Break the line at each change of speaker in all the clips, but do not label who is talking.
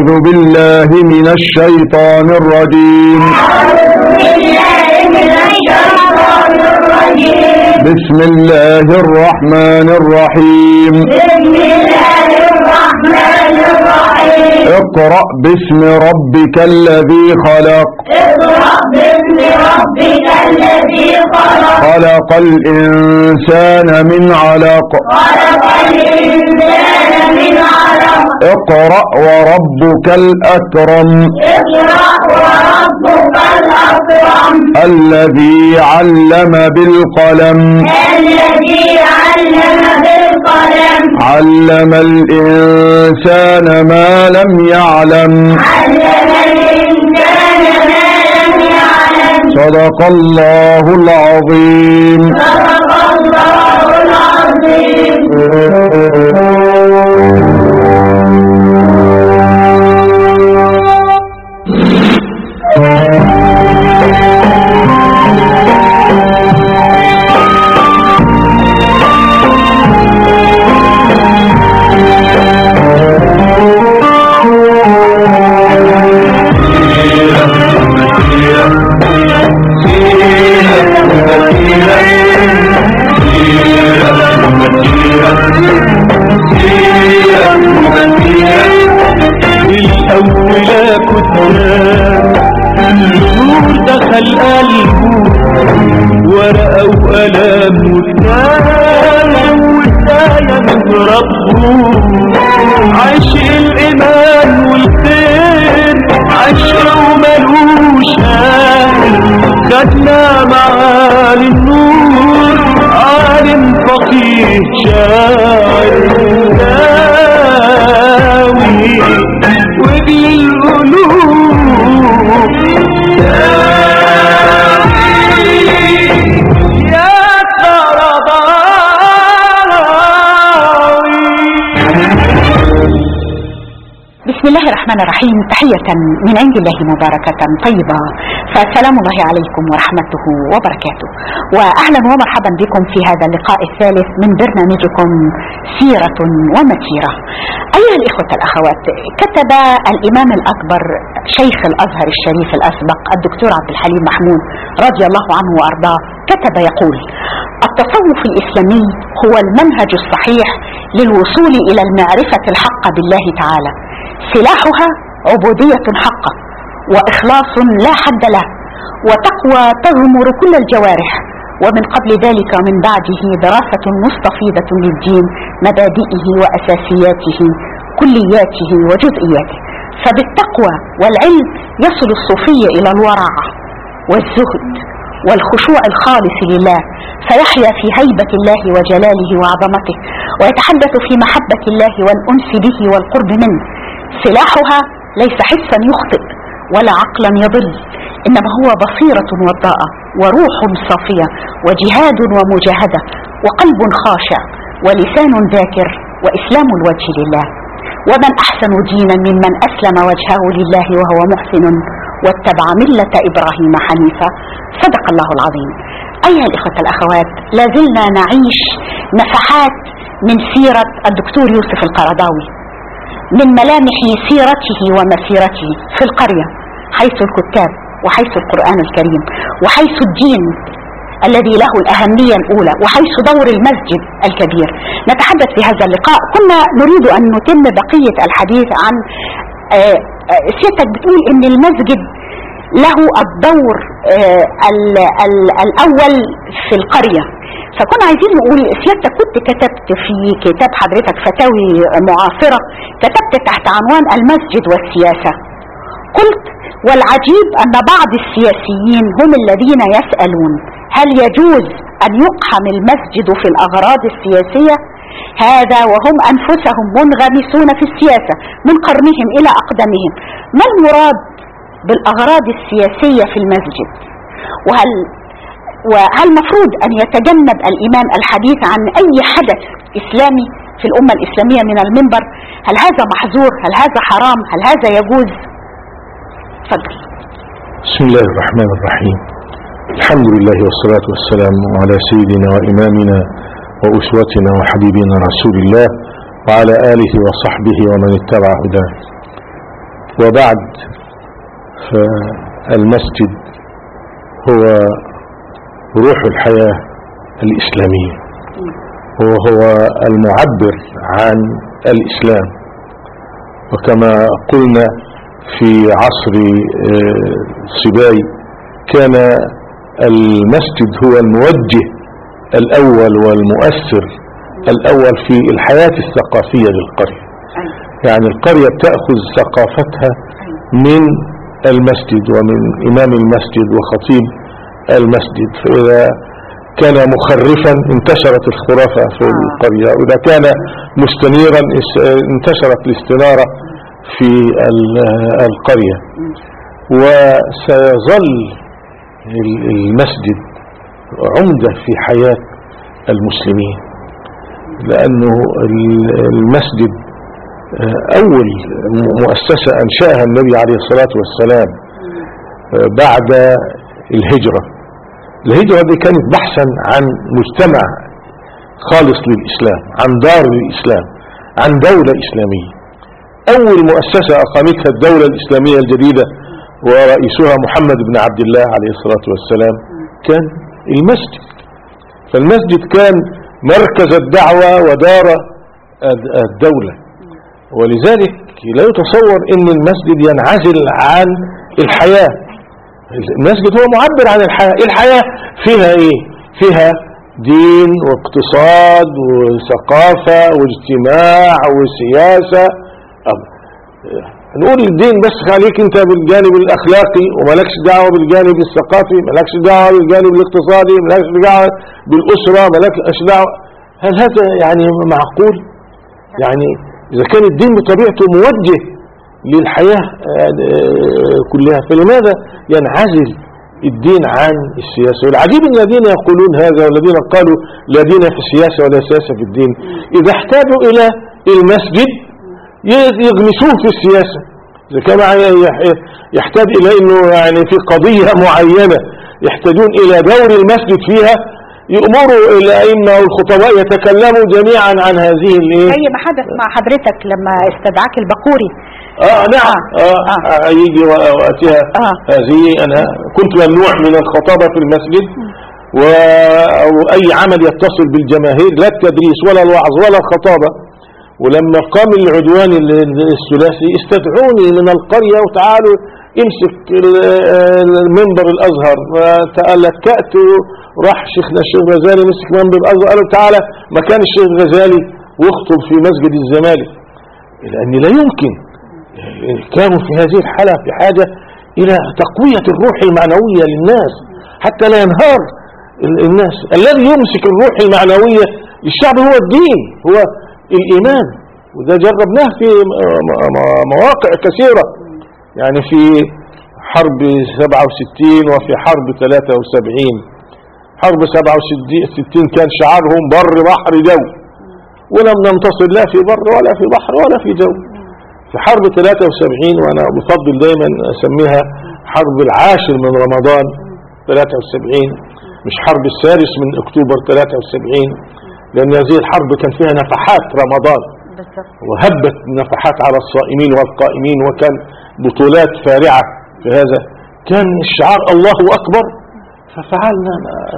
أعوذ بالله من الشيطان الرجيم. بسم الله الرحمن الرحيم. اقرأ باسم ربك الذي خلق. خلق الإنسان من علق. اقرأ وربك الأكرم. الذي علم بالقلم. علم الإنسان ما لم يعلم. صدق الله العظيم.
النور دخل قلبه ورقة وقلم والآية من ربه. عشق الإيمان والخير عشق وملوش آخر. خدنا معالي النور عالم فقيه شاعر داوي وجه القلوب يا قرضاوي.
بسم الله الرحمن الرحيم. تحية من عند الله مباركة طيبة، فسلام الله عليكم ورحمته وبركاته، وأهلا ومرحبا بكم في هذا اللقاء الثالث من برنامجكم سيرة ومسيرة. أيها الإخوة الأخوات، كتب الإمام الأكبر شيخ الأزهر الشريف الأسبق الدكتور عبد الحليم محمود رضي الله عنه وأرضاه، كتب يقول: التصوف الإسلامي هو المنهج الصحيح للوصول إلى المعرفة الحقة بالله تعالى. سلاحها عبودية حقة وإخلاص لا حد له وتقوى تغمر كل الجوارح، ومن قبل ذلك ومن بعده دراسة مستفيضة للدين، مبادئه وأساسياته كلياته وجزئياته. فبالتقوى والعلم يصل الصوفي إلى الورع والزهد والخشوع الخالص لله، فيحيا في هيبة الله وجلاله وعظمته، ويتحدث في محبة الله والأنس به والقرب منه. سلاحها ليس حسا يخطئ ولا عقلا يضل، إنما هو بصيرة وضاءة وروح صافية وجهاد ومجاهدة وقلب خاشع ولسان ذاكر وإسلام الوجه لله. ومن أحسن دينا ممن أسلم وجهه لله وهو محسن واتبع ملة إبراهيم حنيفا. صدق الله العظيم. أيها الإخوة الأخوات، لازلنا نعيش نفحات من سيرة الدكتور يوسف القرضاوي، من ملامح سيرته ومسيرته في القرية، حيث الكتاب وحيث القرآن الكريم وحيث الدين الذي له الأهمية الأولى وحيث دور المسجد الكبير. نتحدث في هذا اللقاء، كنا نريد أن نتم بقية الحديث عن سيادتك بتقول إن المسجد له الدور الأول في القرية، فكنا عايزين نقول سيادتك كنت كتبت في كتاب حضرتك فتاوي معاصرة، كتبت تحت عنوان المسجد والسياسة، قلت: والعجيب أن بعض السياسيين هم الذين يسألون هل يجوز أن يقحم المسجد في الأغراض السياسية؟ هذا وهم أنفسهم منغمسون في السياسة من قرنهم إلى أقدمهم. ما المراد بالأغراض السياسية في المسجد؟ وهل مفروض أن يتجنب الإمام الحديث عن أي حدث إسلامي في الأمة الإسلامية من المنبر؟ هل هذا محظور؟ هل هذا حرام؟ هل هذا يجوز؟ تفضل.
بسم الله الرحمن الرحيم. الحمد لله والصلاة والسلام على سيدنا وإمامنا وأسوتنا وحبيبنا رسول الله وعلى آله وصحبه ومن اتبع هداه. وبعد، فالمسجد هو روح الحياة الإسلامية، وهو المعبر عن الإسلام. وكما قلنا في عصر صباي كان المسجد هو الموجه الأول والمؤثر الأول في الحياة الثقافية للقرية. يعني القرية تأخذ ثقافتها من المسجد ومن إمام المسجد وخطيب المسجد. فإذا كان مخرفا انتشرت الخرافة في القرية، وإذا كان مستنيرا انتشرت الاستنارة في القرية. وسيظل المسجد عمدة في حياة المسلمين، لأنه المسجد أول مؤسسة أنشأها النبي عليه الصلاة والسلام بعد الهجرة. الهجرة دي كانت بحثا عن مجتمع خالص للإسلام، عن دار للإسلام، عن دولة إسلامية. أول مؤسسة أقامتها الدولة الإسلامية الجديدة ورئيسها محمد بن عبد الله عليه الصلاة والسلام كان المسجد. فالمسجد كان مركز الدعوة ودار الدولة، ولذلك لا يتصور ان المسجد ينعزل عن الحياة. المسجد هو معبر عن الحياة. الحياة فيها ايه؟ فيها دين واقتصاد وثقافة واجتماع وسياسة. نقول الدين بس خليك انت بالجانب الاخلاقي ومالكش دعوة بالجانب الثقافي، مالكش دعوة بالجانب الاقتصادي، مالكش دعوة بالاسرة، مالكش دعوة. هل هذا يعني معقول؟ يعني اذا كان الدين بطبيعته موجه للحياة كلها، فلماذا ينعزل الدين عن السياسة؟ والعجيب ان الذين يقولون هذا والذين قالوا لا دين في السياسة ولا سياسة في الدين، اذا احتاجوا الى المسجد يغمسوه في السياسة. إذا كان يحتاج إلى أنه يعني في قضية معينة يحتاجون إلى دور المسجد فيها، يأمروا الأئمة والخطباء يتكلموا جميعا عن هذه
زي ما حدث مع حضرتك لما استدعاك البقوري.
نعم. يجي وقتها هذه أنا كنت ممنوع من الخطابة في المسجد وأي عمل يتصل بالجماهير، لا التدريس ولا الوعظ ولا الخطابة. ولما قام العدوان الثلاثي استدعوني من القرية وتعالوا امسك المنبر الازهر، فتألكأت وراح شيخنا الشيخ غزالي مسك منبر الازهر، قالوا تعالى مكان الشيخ غزالي واخطب في مسجد الزمالك. لأن لا يمكن، كانوا في هذه الحالة في حاجة إلى تقوية الروح المعنوية للناس حتى لا ينهار الناس. الذي يمسك الروح المعنوية للشعب هو الدين، هو الإيمان. وده جربناه في مواقع كثيرة، يعني في حرب 67 وفي حرب 73. حرب 67 كان شعارهم بر بحر جو، ولم ننتصر لا في بر ولا في بحر ولا في جو. في حرب 73 وأنا بفضل دايما أسميها حرب العاشر من رمضان 73، مش حرب الثالث من أكتوبر 73، لأن هذه الحرب كان فيها نفحات رمضان وهبت نفحات على الصائمين والقائمين، وكان بطولات فارعة في هذا. كان الشعار الله أكبر، ففعلنا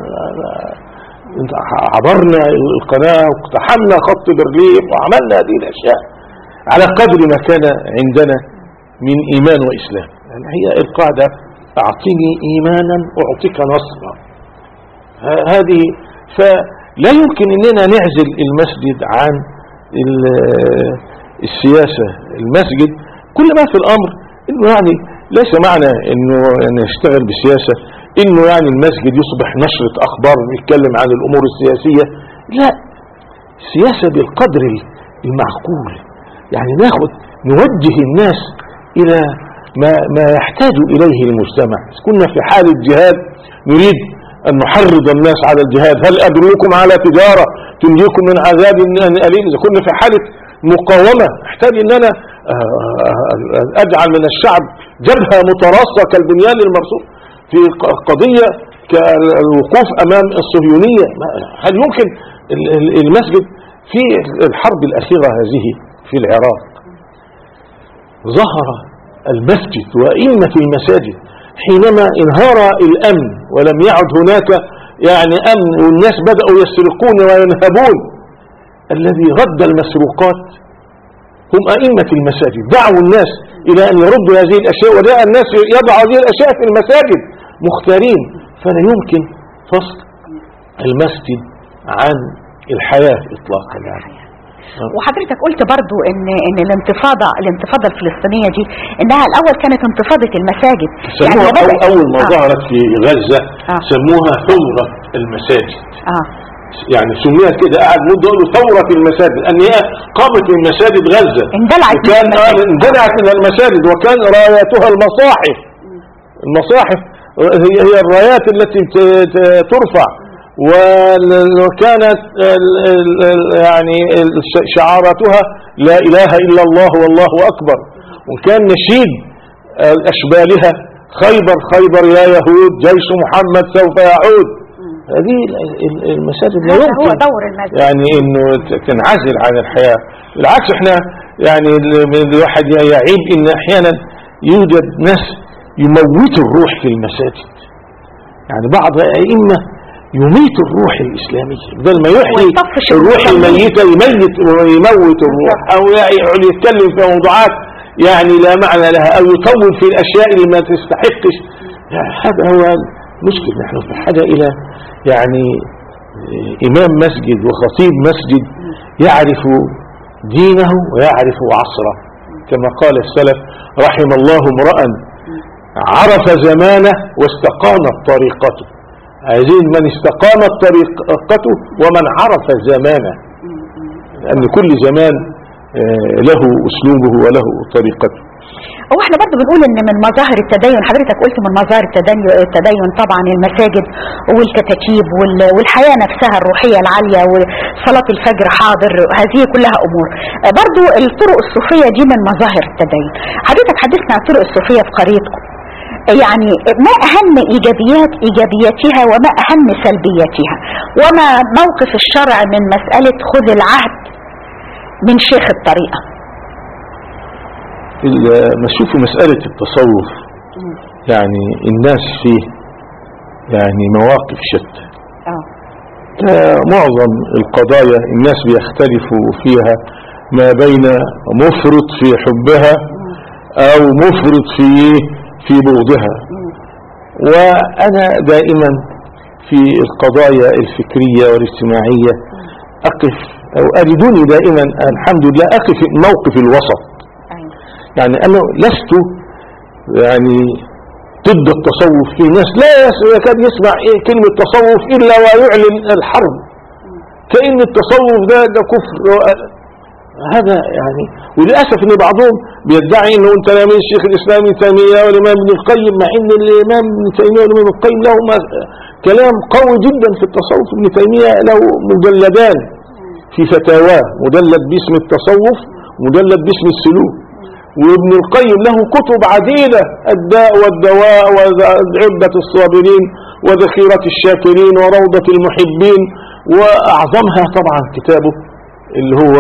عبرنا القناة واقتحمنا خط برلين وعملنا هذه الأشياء على قدر ما كان عندنا من إيمان وإسلام. يعني هي القاعدة أعطيني إيمانا أعطيك نصرا. هذه فلا يمكن أننا نعزل المسجد عن السياسة. المسجد كل ما في الأمر إنه يعني ليس معنى إنه نشتغل بالسياسة إنه يعني المسجد يصبح نشرة أخبار ويتكلم عن الأمور السياسية. لا، السياسة بالقدر المعقول، يعني نوجه الناس إلى ما يحتاج إليه المجتمع. كنا في حالة جهاد نريد أن نحرض الناس على الجهاد، هل أدلكم على تجارة تنجيكم من عذاب أليم؟ إذا كنا في حالة مقاومة احتاج أن أنا أجعل من الشعب جبهة متراصة كالبنيان المرصوص في قضية كالوقوف أمام الصهيونية. هل يمكن المسجد في الحرب الأخيرة هذه في العراق ظهر المسجد وأئمة المساجد حينما انهار الأمن ولم يعد هناك يعني أمن والناس بدأوا يسرقون وينهبون، الذي رد المسروقات هم أئمة المساجد. دعوا الناس إلى أن يردوا هذه الأشياء، ودعا الناس يضعوا هذه الأشياء في المساجد مختارين. فلا يمكن فصل المسجد عن الحياة إطلاقا يعني.
وحضرتك قلت برضو ان الانتفاضة الفلسطينية دي انها الاول كانت انتفاضة المساجد،
سموها يعني اول ما ظهرت في غزة سموها ثورة المساجد. يعني سميت كده، قعد مدة يقولوا ثورة المساجد، ان هي قامت من مساجد غزة، اندلعت من المساجد، وكان راياتها المصاحف هي الرايات التي ترفع، وكانت يعني شعاراتها لا إله إلا الله والله أكبر، وكان نشيد أشبالها خيبر خيبر يا يهود جيش محمد سوف يعود. هذه المساجد لا يمكن يعني انه تنعزل عن الحياة. بالعكس احنا يعني الواحد يعيب ان احيانا يوجد ناس يموت الروح في المساجد، يعني بعض الأئمة يميت الروح الإسلامية بدل ما يحيي الروح الميتة يموت الروح، أو يتكلم في موضوعات يعني لا معنى لها، أو يطول في الأشياء اللي ما تستحقش. يعني هذا هو مشكل. نحن في حاجة إلى يعني إمام مسجد وخطيب مسجد يعرف دينه ويعرف عصره، كما قال السلف رحم الله امرأ عرف زمانه واستقامت طريقته. عايزين من استقامت طريقته ومن عرف زمانه، لأن كل زمان له أسلوبه وله طريقته.
هو احنا برضه بنقول ان من مظاهر التدين، حضرتك قلت من مظاهر التدين طبعا المساجد والكتاتيب والحياة نفسها الروحية العالية وصلاة الفجر حاضر، هذه كلها امور. برضه الطرق الصوفية دي من مظاهر التدين. حضرتك حدثنا عن الطرق الصوفية في قريتكم، يعني ما اهم ايجابياتها وما اهم سلبياتها، وما موقف الشرع من مسألة خذ العهد من شيخ الطريقة؟
ما تشوفوا مسألة التصوف يعني الناس فيه يعني مواقف شتى. معظم القضايا الناس بيختلفوا فيها ما بين مفرط في حبها او مفرط في بغضها. وانا دائما في القضايا الفكرية والاجتماعية اقف او اجدني دائما الحمد لله اقف موقف الوسط. يعني انا لست يعني ضد التصوف. في ناس لا يكاد يسمع كلمة تصوف الا ويعلن الحرب، كأن التصوف ده كفر. هذا يعني، وللأسف ان بعضهم بيدعي انه انت من الشيخ الاسلام ابن تيمية والامام ابن القيم، مع ان الامام ابن تيمية والامام ابن القيم له كلام قوي جدا في التصوف. ابن تيمية له مجلدان في فتاواه، مجلد باسم التصوف ومجلد باسم السلوك، وابن القيم له كتب عديدة، الداء والدواء وعدة الصابرين وذخيرة الشاكرين وروضة المحبين، وأعظمها طبعا كتابه اللي هو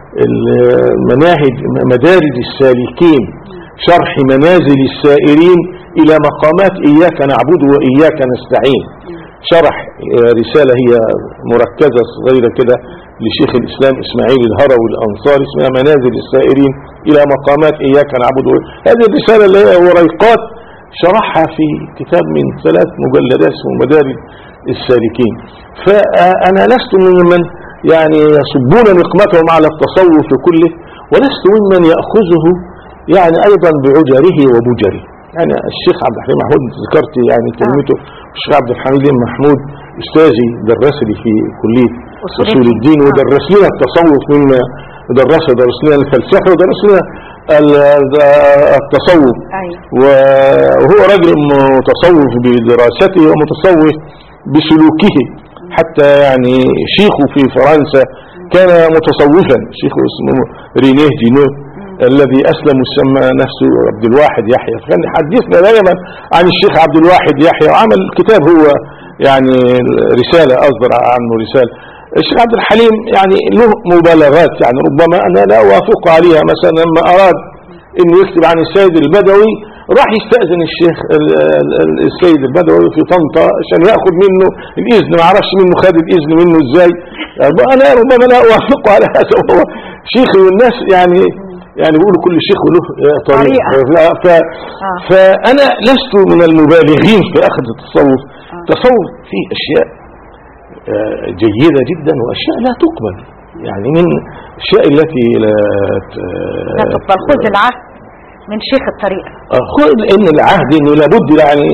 مدارج السالكين، شرح منازل السائرين إلى مقامات إياك نعبد وإياك نستعين. شرح رسالة هي مركزة صغيرة كده لشيخ الإسلام إسماعيل الهروي الأنصاري اسمها منازل السائرين إلى مقامات إياك نعبد. هذه الرسالة اللي هي وريقات شرحها في كتاب من 3 مجلدات اسمه مدارج السالكين. فأنا لست ممن يعني يصبون نقمتهم على التصوف كله، ولست ممن يأخذه يعني أيضا بعجره وبجره. يعني الشيخ عبد الحليم محمود ذكرت يعني كلمته، الشيخ عبد الحميد محمود أستاذي درس لي في كلية أصول الدين، ودرس لنا التصوف مما درس لنا الفلسفة ودرس لنا التصوف. وهو رجل متصوف بدراسته ومتصوف بسلوكه، حتى يعني شيخه في فرنسا كان متصوفا، شيخه اسمه رينيه دينو الذي أسلم وسمى نفسه عبد الواحد يحيى. فكان حديثنا دائما عن الشيخ عبد الواحد يحيى، وعمل كتاب هو يعني رسالة أصدر عنه رسالة. الشيخ عبد الحليم يعني له مبالغات، يعني ربما أنا لا أوافق عليها. مثلا لما أراد انه يكتب عن السيد البدوي، راح يستأذن الشيخ السيد البدوي في طنطا عشان ياخذ منه الاذن، ما اعرفش منه خد الاذن منه ازاي، انا ربما لا اوافقه على هذا، وهو شيخي والناس يعني بيقولوا كل شيخ له طريقه. فانا لست من المبالغين في اخذ التصوف. التصوف فيه اشياء جيدة جدا واشياء لا تقبل، يعني من الاشياء التي
لا تقبل. خذ العهد من شيخ الطريقة،
خذ ان العهد انه لابد، يعني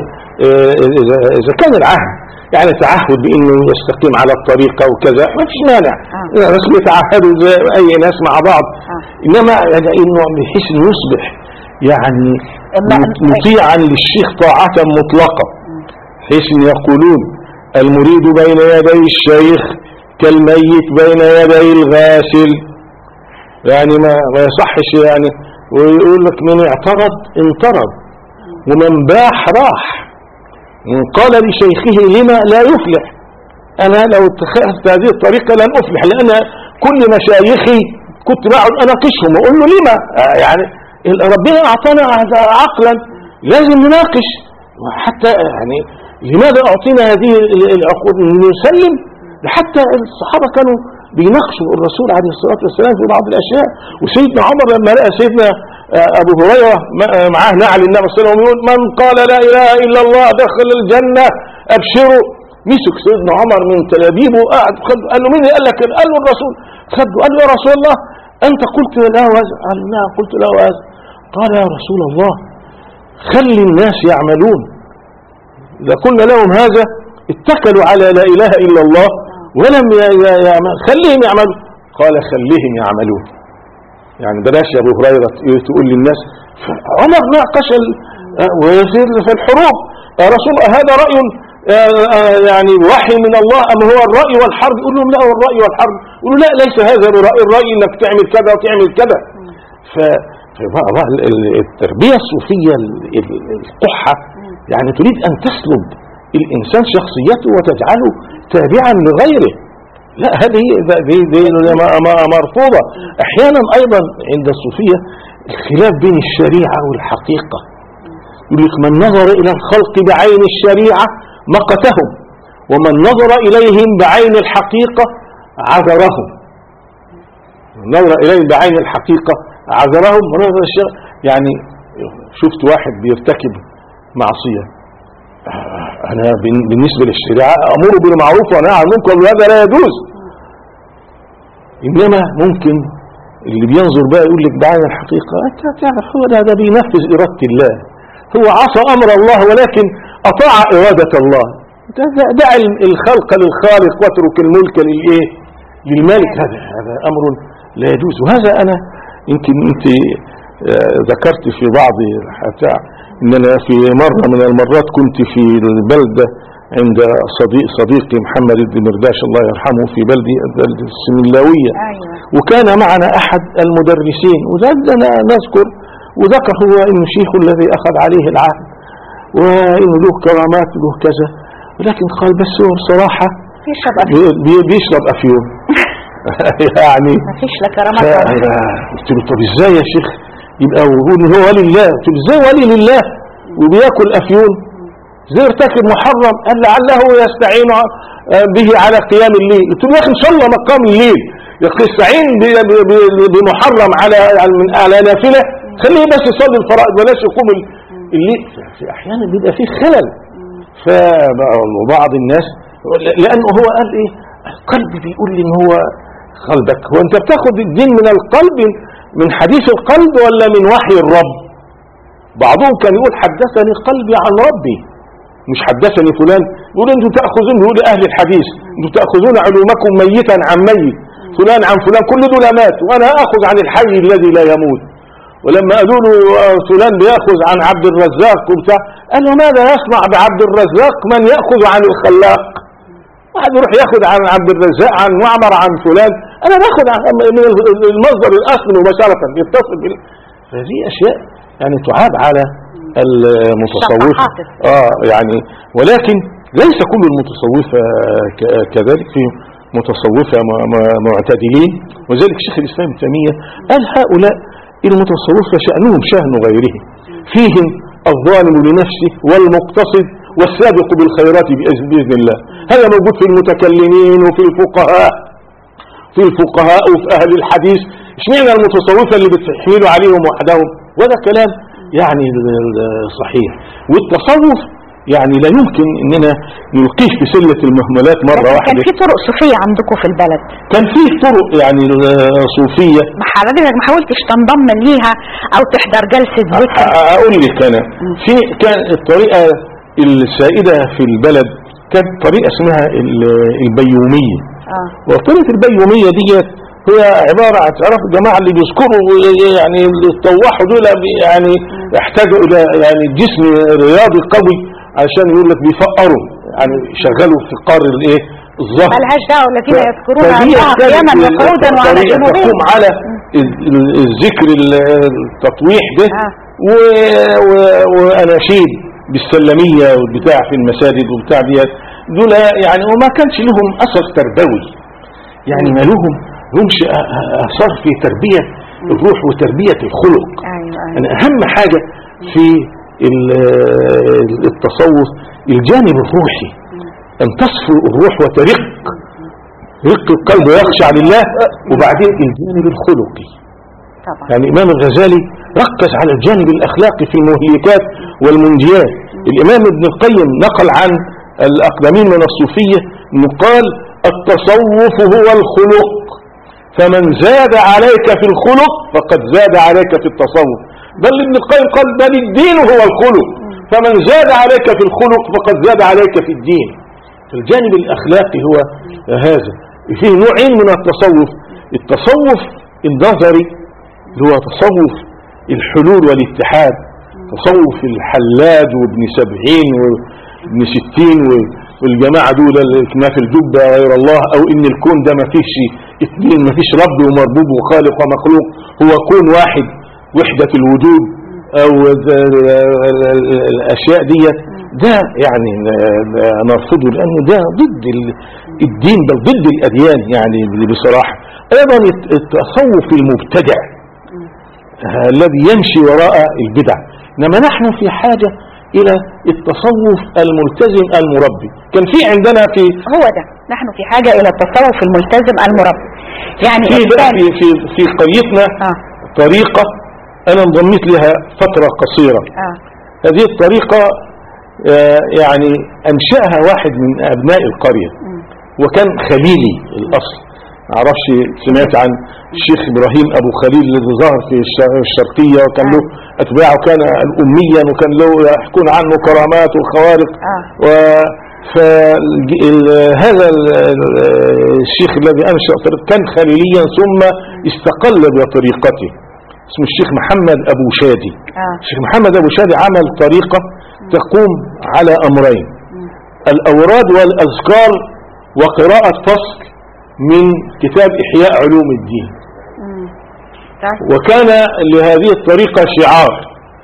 اذا كان العهد يعني تعهد بانه يستقيم على الطريقة وكذا ما فيش مانع، بس بيتعهدوا زي اي ناس مع بعض، انما يعني انه بحيث انه يصبح يعني مطيعا للشيخ طاعة مطلقة، حيث ان يقولون المريد بين يدي الشيخ كالميت بين يدي الغاسل، يعني ما يصحش يعني، ويقول لك من اعترض انطرد ومن باح راح، من قال لشيخه لما لا يفلح. انا لو اتخذت هذه الطريقة لن افلح، لان كل مشايخي كنت بقعد اناقشهم واقول له لما، يعني ربنا اعطانا عقلا لازم نناقش، حتى يعني لماذا اعطينا هذه العقود نسلم؟ حتى الصحابة كانوا بيناقشوا الرسول عليه الصلاة والسلام في بعض الاشياء، وسيدنا عمر لما لقى سيدنا ابو هريرة معاه نعل النبي صلى الله عليه وسلم يقول من قال لا اله الا الله دخل الجنة ابشروا، مسك سيدنا عمر من تلابيبه وقعد قال له مين اللي قال لك؟ قال له الرسول، خده قال له يا رسول الله انت قلت له هذا؟ قال نعم قلت له هذا. قال يا رسول الله خلي الناس يعملون، إذا قلنا لهم هذا اتكلوا على لا إله إلا الله ولم خليهم يعملوا. قال خليهم يعملون، يعني بلاش يا أبو هريرة تقول للناس. عمر ناقش ويصير في الحروب يا رسول هذا رأي يعني وحي من الله أم هو الرأي والحرب؟ يقول لهم لا هو الرأي والحرب، يقولوا لا ليس هذا الرأي انك تعمل كذا وتعمل كذا. التربية الصوفية القحة يعني تريد أن تسلب الإنسان شخصيته وتجعله تابعا لغيره، لا هذه مرفوضة. أحيانا أيضا عند الصوفية الخلاف بين الشريعة والحقيقة، يقول لك من نظر إلى الخلق بعين الشريعة مقتهم، ومن نظر إليهم بعين الحقيقة عذرهم. من نظر إليهم بعين الحقيقة عذرهم. يعني شفت واحد بيرتكب معصية، أنا بالنسبة للشريعة أمر بالمعروف وأنهى عن المنكر وهذا لا يجوز، إنما ممكن اللي بينظر بقى يقول لك بعين الحقيقة أنت تعرف هو ده بينفذ إرادة الله، هو عصى أمر الله ولكن أطاع إرادة الله، دع الخلق للخالق واترك الملك للمالك، هذا أمر لا يجوز. وهذا أنا يمكن أنت ذكرت في بعض ان انا في مرة من المرات كنت في البلدة عند صديقي محمد بن مرداش الله يرحمه في بلدة السملاوية، وكان معنا احد المدرسين وزادنا نذكر، وذكر هو انه شيخ الذي اخذ عليه العهد وانه له كرامات له كذا، ولكن قال بس هو بصراحة بيشرب افيون يعني
ما فيش لا كرامات.
قلت له طب ازاي يا شيخ يبقى ويقول هو ولي الله؟ قلت له ازاي ولي لله وبياكل افيون؟ ازاي يرتكب محرم؟ قال لعله يستعين به على قيام الليل. قلت له يا اخي ان شاء الله مقام الليل يستعين بمحرم على نافله، خليه بس يصلي الفرائض بلاش يقوم الليل. في احيانا بيبقى فيه خلل. فبعض الناس لانه هو قال ايه القلب بيقول لي ان هو قلبك، هو انت بتاخد الدين من القلب من حديث القلب ولا من وحي الرب؟ بعضهم كان يقول حدثني قلبي عن ربي، مش حدثني فلان. يقول انتم تأخذون، يقول اهل الحديث انتم تأخذون علومكم ميتا عن ميت، فلان عن فلان، كل دول مات وانا اخذ عن الحي الذي لا يموت. ولما قالوا له فلان بيأخذ عن عبد الرزاق وبتاع، قال له ماذا يصنع بعبد الرزاق من يأخذ عن الخلاق؟ واحد يروح ياخذ عن عبد الرزاق عن معمر عن فلان، انا باخذ من المصدر الاصل مباشرة يتصل هذه اشياء يعني تعاب على المتصوفة يعني، ولكن ليس كل المتصوفة كذلك، في متصوفة معتدلين. وذلك شيخ الاسلام ابن تيمية قال هؤلاء المتصوفة شأنهم شأن غيره، فيهم الظالم لنفسه والمقتصد والسابق بالخيرات بإذن الله. هذا موجود في المتكلمين وفي الفقهاء، وفي أهل الحديث. اشمعنى المتصوفة اللي بتحملوا عليهم وحدهم؟ وهذا كلام يعني صحيح. والتصوف يعني لا يمكن اننا نلقيه في سلة المهملات مرة واحدة.
كان في طرق صوفية عندكم في البلد؟
كان في طرق يعني صوفية.
ما حضرتك ما حاولتش تنضم ليها او تحضر جلسة ذكر؟
اقول لك انا في كان الطريقة السائدة في البلد كانت طريقة اسمها البيومية. وطريقة البيومية ديت هي عبارة عن تعرف الجماعة اللي بيذكروا يعني اللي طوحوا دول يعني يحتاجوا الى يعني جسم رياضي قوي عشان يقول لك بيفقروا يعني شغلوا في قار الايه الظهر.
ملهاش دعوة الذين يذكرون الله قياما وقعودا وعلى جنوبهم.
تقوم على الذكر التطويح ده واناشيد بالسلمية والبتاع في المساجد وبتاع ديت دول يعني وما كانش لهم اثر تربوي يعني ما لهمش اثر في تربية الروح وتربية الخلق. أنا اهم حاجة في التصوف الجانب الروحي، ان تصفو الروح وترق القلب ويخشع لله، وبعدين الجانب الخلقي. يعني الامام الغزالي ركز على الجانب الاخلاقي في المهلكات والمنجيات. الامام ابن القيم نقل عن الاقدمين من الصوفية انه قال التصوف هو الخلق، فمن زاد عليك في الخلق فقد زاد عليك في التصوف. بل ابن القيم قال بل الدين هو الخلق، فمن زاد عليك في الخلق فقد زاد عليك في الدين. الجانب الأخلاقي هو هذا. فيه نوعين من التصوف، التصوف النظري اللي هو تصوف الحلول والاتحاد، تصوف الحلاج وابن 70 وابن 60 والجماعة دول ما في الجبة غير الله، او ان الكون ده ما فيش اثنين، ما فيش رب ومربوب وخالق ومخلوق، هو كون واحد وحدة الوجود او الاشياء دي. ده يعني نرفضه لانه ده ضد الدين بل ضد الاديان يعني بصراحة. ايضا التصوف المبتدع الذي يمشي وراء البدع، انما نحن في حاجة الى التصوف الملتزم المربي. كان في عندنا في
هو ده نحن في حاجة الى التصوف الملتزم المربي. يعني
في قريتنا طريقة انا انضميت لها فترة قصيرة. هذه الطريقة يعني انشأها واحد من ابناء القرية وكان خليلي الاصل. معرفش سمعت عن الشيخ ابراهيم ابو خليل الذي ظهر في الشرقية وكان له اتباعه، كان اميا وكان له يحكون عنه كرامات وخوارق. فهذا الشيخ الذي انشأ كان خليليا ثم استقل بطريقته، اسمه الشيخ محمد ابو شادي. الشيخ محمد ابو شادي عمل طريقة تقوم على امرين، الاوراد والاذكار وقراءة فصل من كتاب احياء علوم الدين. وكان لهذه الطريقة شعار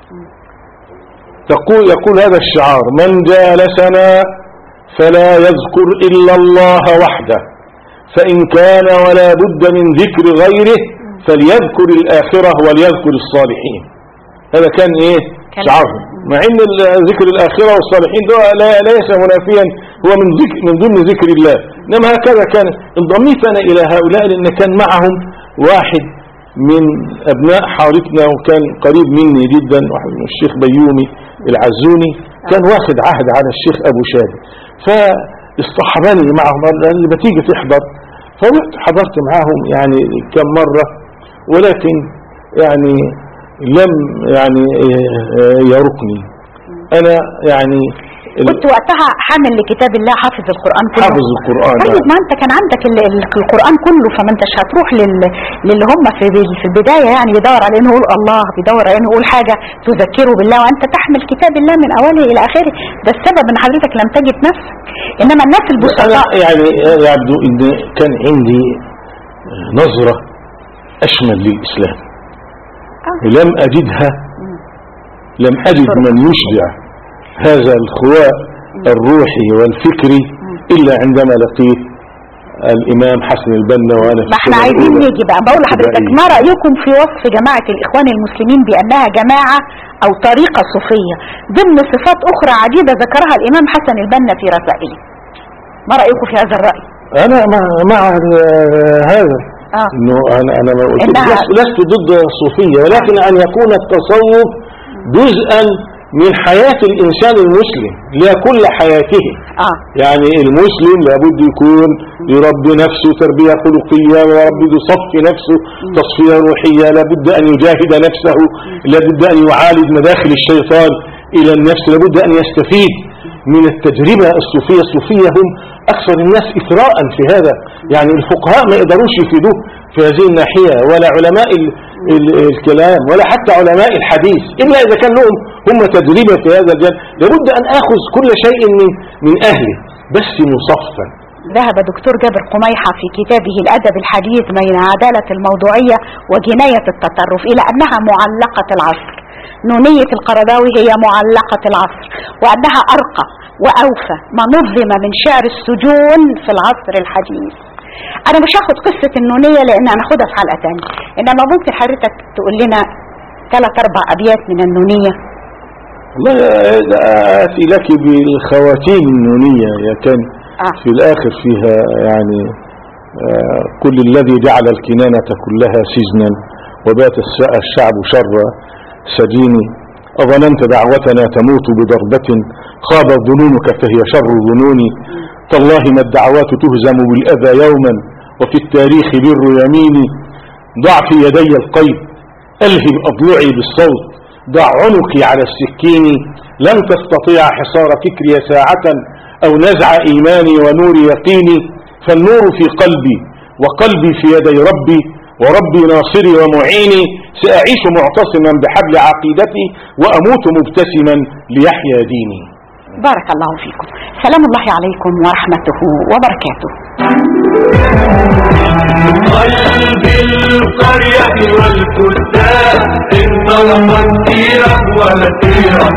يقول هذا الشعار: من جالسنا فلا يذكر إلا الله وحده، فإن كان ولا بد من ذكر غيره فليذكر الآخرة وليذكر الصالحين. هذا كان شعارهم، مع ان ذكر الآخرة والصالحين ده ليس منافيا، هو من ضمن ذكر الله. انما هكذا كان. انضميت انا الى هؤلاء لان كان معهم واحد من ابناء حارتنا وكان قريب مني جدا، واحد من الشيخ بيومي العزوني، كان واخد عهد على الشيخ ابو شادي، فاصطحبني معهم اللي بتيجي تحضر. فرحت حضرت معاهم يعني كم مرة، ولكن يعني لم يعني يرقني. انا يعني
كنت وقتها حامل لكتاب الله، حافظ القرآن كله.
حافظ القرآن.
طيب ما انت كان عندك القرآن كله، فما انتش هتروح للي هم في البداية يعني بيدور على انه يقول الله، بيدور على انه يقول حاجة تذكره بالله، وانت تحمل كتاب الله من اوله الى اخره. ده السبب ان حضرتك لم تجد نفسك. انما الناس البسطاء
يعني يبدو ان كان عندي نظرة اشمل للاسلام لم اجدها، لم اجد من يشبع هذا الخواء الروحي والفكري إلا عندما لقيت الإمام حسن البنا وأنا في
ما احنا عايزين نيجي بقى. بقول لحضرتك ما رأيكم في وصف جماعة الإخوان المسلمين بأنها جماعة أو طريقة صوفية ضمن صفات أخرى عديدة ذكرها الإمام حسن البنا في رسائله؟ ما رأيكم في هذا الرأي؟
أنا مع هذا إنه أنا لست ضد الصوفية، ولكن أن يكون التصوف جزءا من حياة الإنسان المسلم لا كل حياته. يعني المسلم لابد يكون يربي نفسه تربية خلقية، ويربي يصفي نفسه تصفية روحية، لابد أن يجاهد نفسه، لابد أن يعالج مداخل الشيطان إلى النفس، لابد أن يستفيد من التجربة الصوفية. الصوفية هم أكثر الناس إثراء في هذا، يعني الفقهاء ما يقدروش يفيدوه في هذه الناحية، ولا علماء الكلام، ولا حتى علماء الحديث، إلا إذا كان لهم هم تجربة في هذا الجانب. لابد أن أخذ كل شيء من أهله بس مصفا.
ذهب دكتور جابر قميحة في كتابه الأدب الحديث بين عدالة الموضوعية وجناية التطرف إلى أنها معلقة العصر. نونية القرضاوي هي معلقة العصر، وأنها أرقى وأوفى ما نظم من شعر السجون في العصر الحديث. أنا مش هاخد قصة النونية لأن هناخدها في حلقة تانية، إنما ممكن حضرتك تقول لنا 3-4 أبيات من النونية؟
والله آتي لك بالخواتيم النونية، كان في الآخر فيها يعني كل الذي جعل الكنانة كلها سجنا وبات الشعب شر سجيني، أظننت دعوتنا تموت بضربة خابت ظنونك فهي شر الظنون، تالله ما الدعوات تهزم بالأذى يوما وفي التاريخ بر يميني، ضع في يدي القيد ألهب أضلعي بالصوت، ضع عنقي على السكين، لن تستطيع حصار فكري ساعة أو نزع إيماني ونور يقيني، فالنور في قلبي وقلبي في يدي ربي، وربي ناصري ومعيني، سأعيش معتصما بحبل عقيدتي وأموت مبتسما ليحيا ديني.
بارك الله فيكم. سلام الله عليكم ورحمته وبركاته.
قلب القرية والكتاب انطلقت سيرة ومسيرة،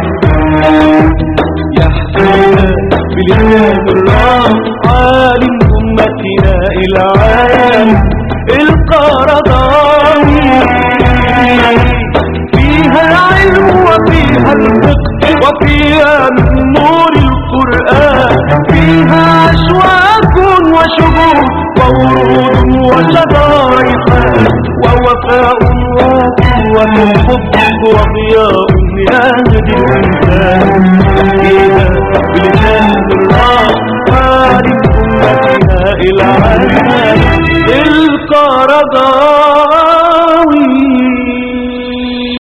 يحسن بلسان الرام عالم أمتنا إلى عالم القرضاوي، فيها العلم وفيها الفقه وفيها من نور القرآن، فيها أشواك وشهور وورود وشجائر ووفاء وحب وضياء يهدي الإنسان، فيها بلسان الرام عالم أمتنا إلى عالم القرضاوي.